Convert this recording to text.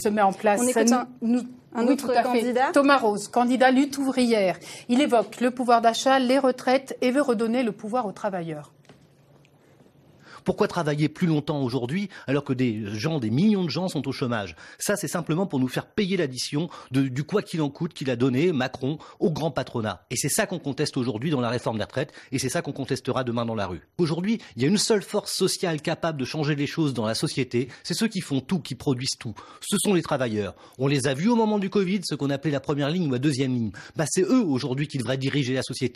se met en place. On écoute un autre candidat. Thomas Rose, candidat lutte ouvrière. Il évoque le pouvoir d'achat, les retraites et veut redonner le pouvoir aux travailleurs. Pourquoi travailler plus longtemps aujourd'hui alors que des millions de gens sont au chômage? Ça, c'est simplement pour nous faire payer l'addition du quoi qu'il en coûte qu'il a donné Macron au grand patronat. Et c'est ça qu'on conteste aujourd'hui dans la réforme des retraites et c'est ça qu'on contestera demain dans la rue. Aujourd'hui, il y a une seule force sociale capable de changer les choses dans la société, c'est ceux qui font tout, qui produisent tout. Ce sont les travailleurs. On les a vus au moment du Covid, ce qu'on appelait la première ligne ou la deuxième ligne. C'est eux aujourd'hui qui devraient diriger la société.